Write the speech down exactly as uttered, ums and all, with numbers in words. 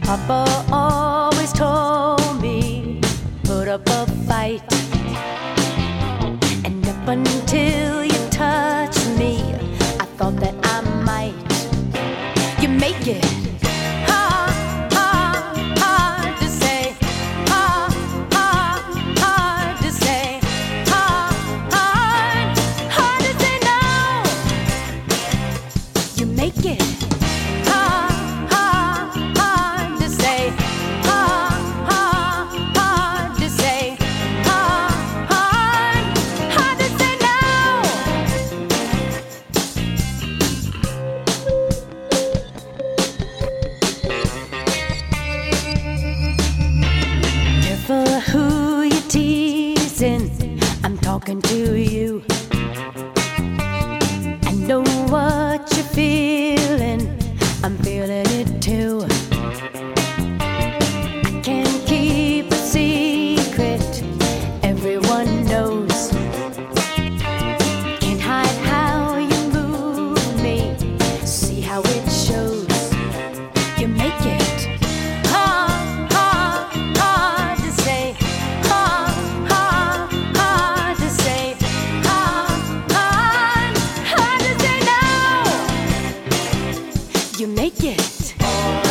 Papa always told me, put up a fight. And up until you touched me, I thought that I might. You make it hard, hard, hard to say. Hard, hard, hard to say. Hard, hard, hard to say no. You make it hard. Who you teasing? I'm talking to you. I know what you're feeling. I'm feeling it too. I can't keep a secret. Everyone knows. Can't hide how you move me. See how it shows. You make it. You make it.